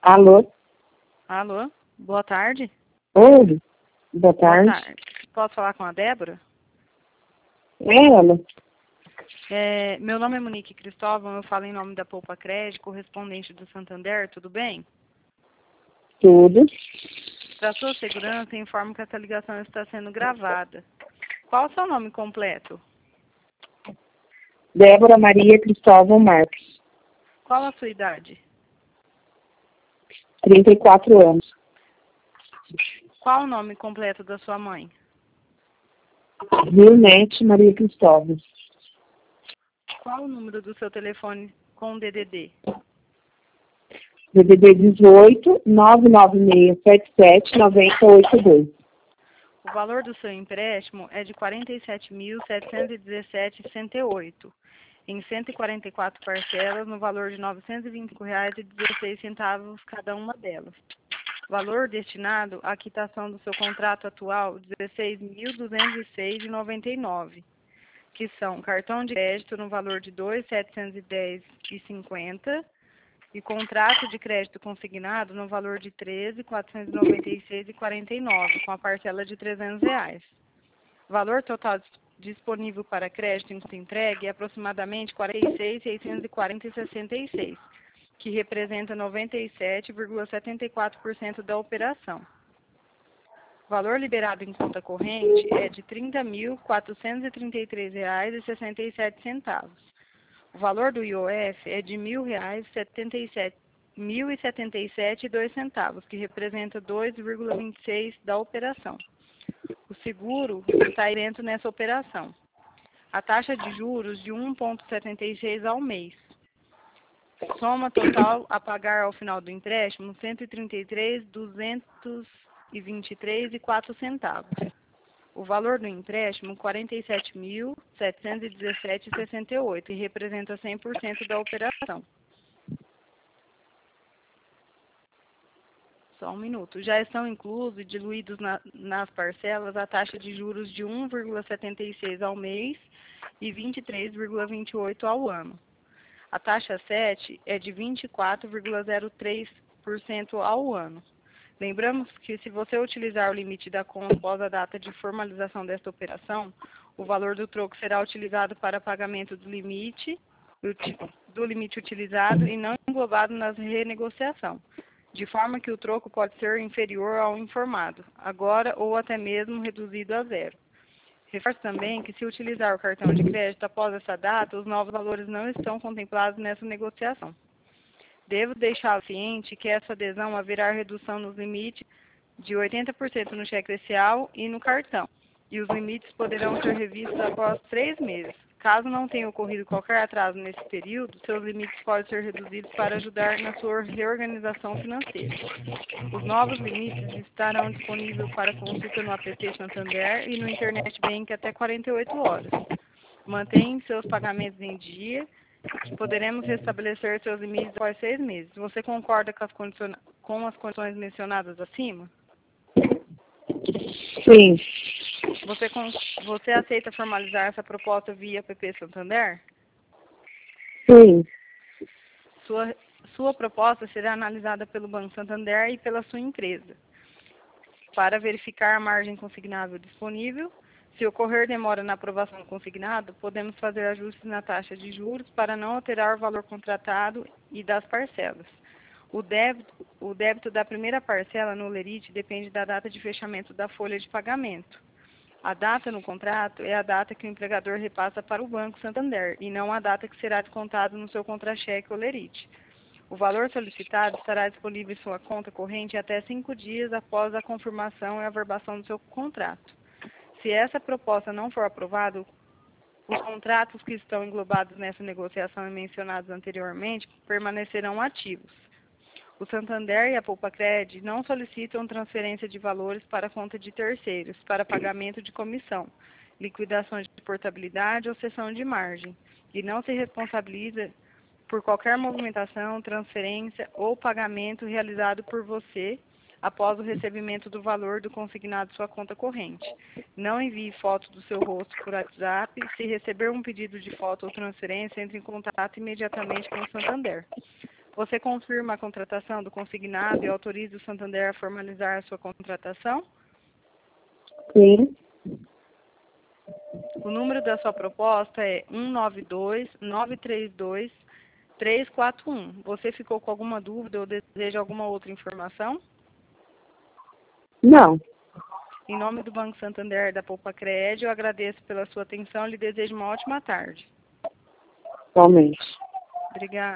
Alô? Alô? Boa tarde. Oi, boa tarde. Boa tarde. Posso falar com a Débora? É ela. Meu nome é Monique Cristóvão, eu falo em nome da Poupa Crédito, correspondente do Santander, tudo bem? Tudo. Para sua segurança, informo que essa ligação está sendo gravada. Qual o seu nome completo? Débora Maria Cristóvão Marques, Qual a sua idade? 34 anos. Qual o nome completo da sua mãe? Vilnete Maria Cristóvão. Qual o número do seu telefone com DDD? DDD 18 99677 9082. O valor do seu empréstimo é de R$ 47.717,68, em 144 parcelas, no valor de R$ 925,16 cada uma delas. Valor destinado à quitação do seu contrato atual, R$ 16.206,99, que são cartão de crédito no valor de R$ 2.710,50 e contrato de crédito consignado no valor de R$ 13.496,49, com a parcela de R$ 300. Valor total disponível para crédito enquanto entregue é aproximadamente R$ 46.640,66, que representa 97,74% da operação. Valor liberado em conta corrente é de R$ 30.433,67. O valor do IOF é de R$ 1.077,02, que representa 2,26% da operação. O seguro está isento nessa operação. A taxa de juros de 1,76 ao mês. Soma total a pagar ao final do empréstimo, R$ 133.223,04. O valor do empréstimo, R$ 47.717,68, e representa 100% da operação. Só um minuto. Já estão inclusos e diluídos nas parcelas a taxa de juros de 1,76 ao mês e 23,28 ao ano. A taxa 7 é de 24,03% ao ano. Lembramos que se você utilizar o limite da conta após a data de formalização desta operação, o valor do troco será utilizado para pagamento do limite utilizado e não englobado na renegociação, de forma que o troco pode ser inferior ao informado, agora ou até mesmo reduzido a zero. Reforço também que se utilizar o cartão de crédito após essa data, os novos valores não estão contemplados nessa negociação. Devo deixá-lo ciente que essa adesão haverá redução nos limites de 80% no cheque especial e no cartão, e os limites poderão ser revistos após 3 meses. Caso não tenha ocorrido qualquer atraso nesse período, seus limites podem ser reduzidos para ajudar na sua reorganização financeira. Os novos limites estarão disponíveis para consulta no APP Santander e no Internet Bank até 48 horas. Mantenha seus pagamentos em dia. Poderemos restabelecer seus limites após 6 meses. Você concorda com as condições mencionadas acima? Sim. Você aceita formalizar essa proposta via APP Santander? Sim. Sua proposta será analisada pelo Banco Santander e pela sua empresa, para verificar a margem consignável disponível. Se ocorrer demora na aprovação do consignado, podemos fazer ajustes na taxa de juros para não alterar o valor contratado e das parcelas. O débito da primeira parcela no Lerite depende da data de fechamento da folha de pagamento. A data no contrato é a data que o empregador repassa para o Banco Santander e não a data que será descontado no seu contra-cheque ou Lerite. O valor solicitado estará disponível em sua conta corrente até 5 dias após a confirmação e averbação do seu contrato. Se essa proposta não for aprovada, os contratos que estão englobados nessa negociação e mencionados anteriormente permanecerão ativos. O Santander e a Poupa Crédito não solicitam transferência de valores para a conta de terceiros, para pagamento de comissão, liquidação de portabilidade ou cessão de margem, e não se responsabiliza por qualquer movimentação, transferência ou pagamento realizado por você após o recebimento do valor do consignado sua conta corrente. Não envie foto do seu rosto por WhatsApp. Se receber um pedido de foto ou transferência, entre em contato imediatamente com o Santander. Você confirma a contratação do consignado e autoriza o Santander a formalizar a sua contratação? Sim. O número da sua proposta é 192-932-341. Você ficou com alguma dúvida ou deseja alguma outra informação? Não. Em nome do Banco Santander da Poupa Cred, eu agradeço pela sua atenção e lhe desejo uma ótima tarde. Igualmente. Obrigada.